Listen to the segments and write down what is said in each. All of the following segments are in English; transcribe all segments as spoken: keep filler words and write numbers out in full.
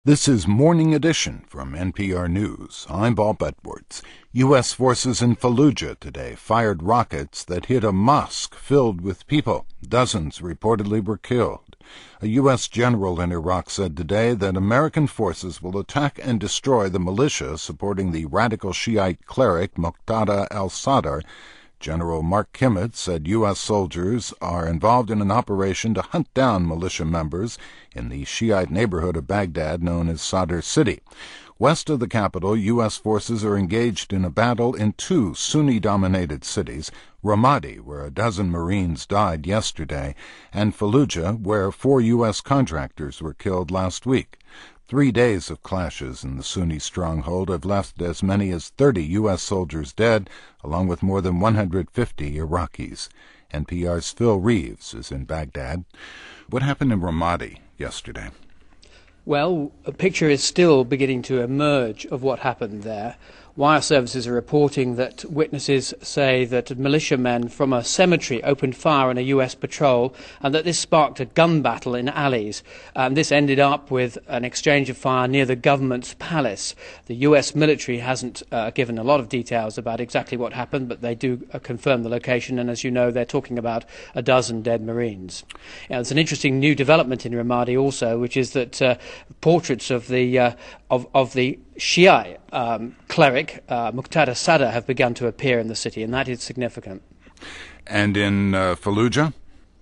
This is Morning Edition from N P R News. I'm Bob Edwards. U S forces in Fallujah today fired rockets that hit a mosque filled with people. Dozens reportedly were killed. A U S general in Iraq said today that American forces will attack and destroy the militia supporting the radical Shiite cleric Muqtada al-Sadr. General Mark Kimmett said U S soldiers are involved in an operation to hunt down militia members in the Shiite neighborhood of Baghdad known as Sadr City. West of the capital, U S forces are engaged in a battle in two Sunni-dominated cities, Ramadi, where a dozen Marines died yesterday, and Fallujah, where four U S contractors were killed last week. Three days of clashes in the Sunni stronghold have left as many as thirty U S soldiers dead, along with more than one hundred fifty Iraqis. N P R's Phil Reeves is in Baghdad. What happened in Ramadi yesterday? Well, a picture is still beginning to emerge of what happened there. Wire services are reporting that witnesses say that militiamen from a cemetery opened fire on a U S patrol and that this sparked a gun battle in alleys. Um, this ended up with an exchange of fire near the government's palace. The U S military hasn't uh, given a lot of details about exactly what happened, but they do uh, confirm the location, and as you know, they're talking about a dozen dead Marines. Now, there's an interesting new development in Ramadi also, which is that uh, portraits of the uh, of, of the Shiite um, cleric uh, Muqtada Sadr have begun to appear in the city, and that is significant. And in uh, Fallujah?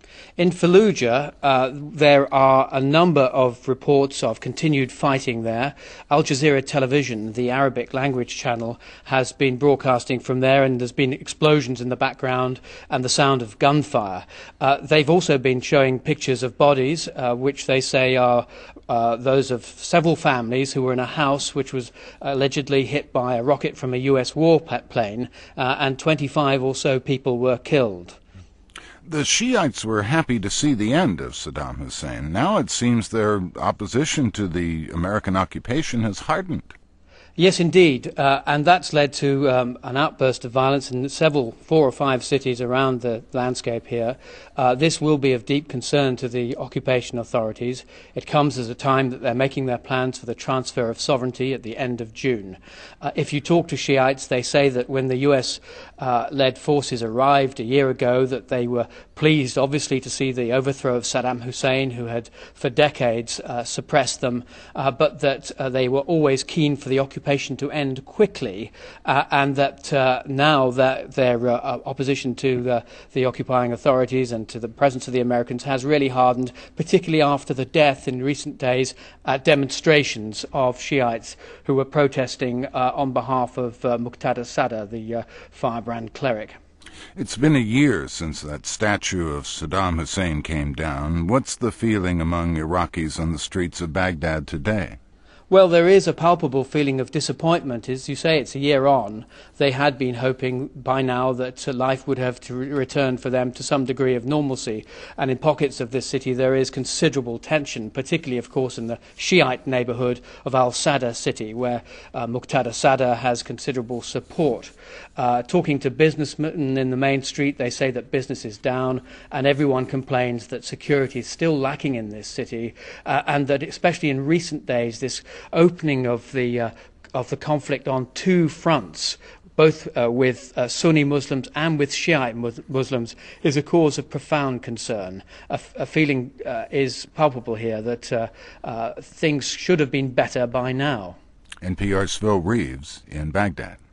In Fallujah, uh, there are a number of reports of continued fighting there. Al Jazeera Television, the Arabic language channel, has been broadcasting from there, and there's been explosions in the background and the sound of gunfire. Uh, they've also been showing pictures of bodies, uh, which they say are uh, those of several families who were in a house which was allegedly hit by a rocket from a U S warplane, uh, and twenty-five or so people were killed. The Shiites were happy to see the end of Saddam Hussein. Now it seems their opposition to the American occupation has hardened. Yes, indeed, uh, and that's led to um, an outburst of violence in several, four or five cities around the landscape here. Uh, this will be of deep concern to the occupation authorities. It comes at a time that they're making their plans for the transfer of sovereignty at the end of June. Uh, if you talk to Shiites, they say that when the U S-led uh, forces arrived a year ago, that they were pleased, obviously, to see the overthrow of Saddam Hussein, who had for decades uh, suppressed them, uh, but that uh, they were always keen for the occupation to end quickly, uh, and that uh, now that their uh, opposition to the, the occupying authorities and to the presence of the Americans has really hardened, particularly after the death in recent days at demonstrations of Shiites who were protesting uh, on behalf of uh, Muqtada Sadr, the uh, firebrand cleric. It's been a year since that statue of Saddam Hussein came down. What's the feeling among Iraqis on the streets of Baghdad today? Well, there is a palpable feeling of disappointment. As you say, it's a year on. They had been hoping by now that uh, life would have to re- return for them to some degree of normalcy. And in pockets of this city, there is considerable tension, particularly, of course, in the Shiite neighborhood of Al-Sadr city, where uh, Muqtada Sadr has considerable support. Uh, talking to businessmen in the main street, they say that business is down, and everyone complains that security is still lacking in this city, uh, and that especially in recent days, this opening of the uh, of the conflict on two fronts, both uh, with uh, Sunni Muslims and with Shiite mus- Muslims, is a cause of profound concern. A, f- a feeling uh, is palpable here that uh, uh, things should have been better by now. N P R's Phil Reeves in Baghdad.